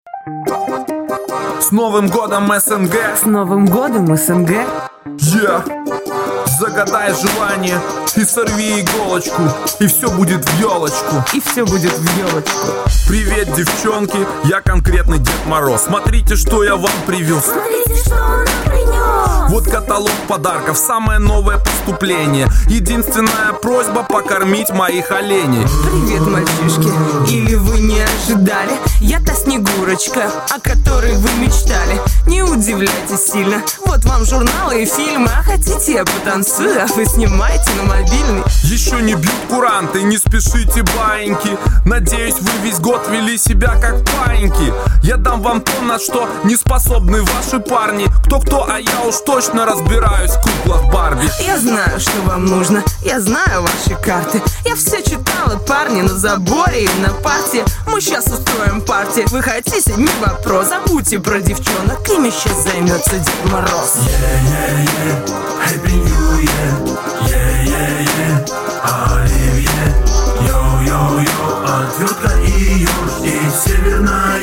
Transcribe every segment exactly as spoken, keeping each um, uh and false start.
С Новым годом, СНГ! С Новым годом, СНГ! Yeah. Загадай желание и сорви иголочку, и все будет в елочку. И все будет в елочку. Привет, девчонки, я конкретный Дед Мороз. Смотрите, что я вам привез. Смотрите, что он нам принес. Вот каталог подарков, самое новое поступление. Единственная просьба — покормить моих оленей. Привет, мальчишки. Или вы не ожидали? Я-то Снегурочка, о которой вы мечтали. Не удивляйтесь сильно. Вот вам журналы и фильмы. А хотите, я потанцую, а вы снимайте на мобильный. Еще не бьют куранты, не спешите, баиньки. Надеюсь, вы весь год вели себя как паиньки. Я дам вам то, на что не способны ваши парни. Кто-кто, а я уж точно разбираюсь в куклах Барби. Я знаю, что вам нужно, я знаю ваши карты. Я все читала, парни, на заборе и на парте. Мы сейчас устроим парти. Вы хотите, не вопрос. Забудьте про девчонок, ими сейчас займется Дед Мороз. Yeah, yeah, yeah. Happy New Year. Yeah, yeah, yeah. Оливье. Йо-йо-йо. Отвертка и юж, и северное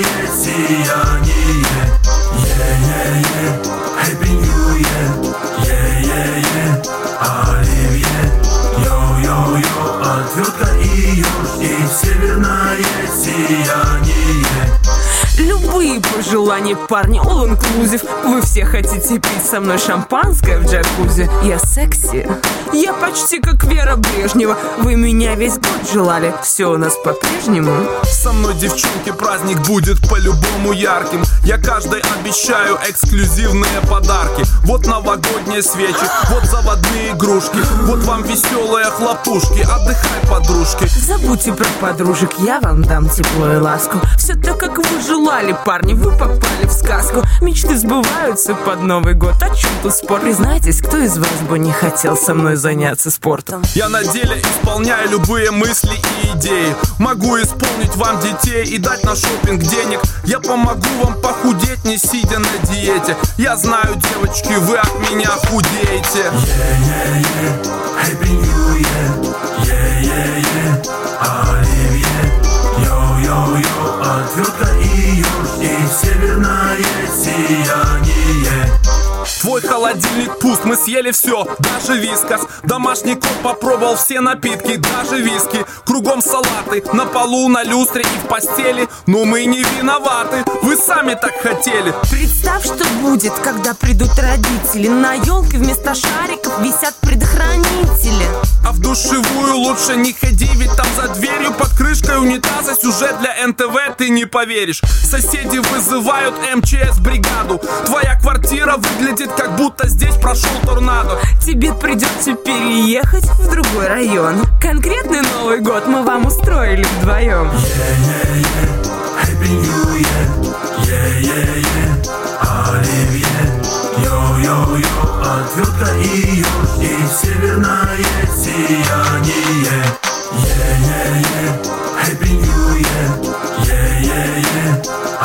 сияние. Yeah, yeah, yeah. Happy New Year. Yeah, yeah, yeah. Оливье. Йо-йо-йо. Отвертка и юж, и северное сияние. Любые пожелания, парни, all inclusive. Вы все хотите пить со мной шампанское в джакузи. Я секси, я почти как Вера Брежнева. Вы меня весь год желали, все у нас по-прежнему. Со мной, девчонки, праздник будет по-любому ярким. Я каждой обещаю эксклюзивные подарки. Вот новогодние свечи, вот заводные игрушки. Вот вам веселые хлопушки, отдыхай, подружки. Забудьте про подружек, я вам дам тепло и ласку. Все так, как вы желали, парни, вы попали в сказку. Мечты сбываются под Новый год. О чем тут спор? Признайтесь, кто из вас бы не хотел со мной заняться спортом? Я на деле исполняю любые мысли и идеи. Могу исполнить вам детей и дать на шопинг денег. Я помогу вам похудеть, не сидя на диете. Я знаю, девочки, вы от меня худеете. Yeah, yeah, yeah. Happy New Year. Yeah, yeah, yeah. Оливье. Йо-йо-йо. Отвертка и юж, и северное сияние. Твой холодильник пуст, мы съели все, даже вискас. Домашний кот попробовал все напитки, даже виски. Кругом салаты, на полу, на люстре и в постели. Но мы не виноваты, вы сами так хотели. Представь, что будет, когда придут родители. На елке вместо шариков висят предохранители. А в душевую лучше не ходи, ведь там за дверью под крышкой унитаза сюжет для эн тэ вэ ты не поверишь. Соседи вызывают эм че эс бригаду. Твоя квартира выглядит, как будто здесь прошел торнадо. Тебе придется переехать в другой район. Конкретный Новый год мы вам устроили вдвоем. Yeah, yeah, yeah. Happy New Year. Yeah, yeah, yeah. Оливье. Йо-йо-йо. Отвертка и юж, и северное сияние. Yeah, yeah, yeah. Happy New Year. Yeah, yeah, yeah.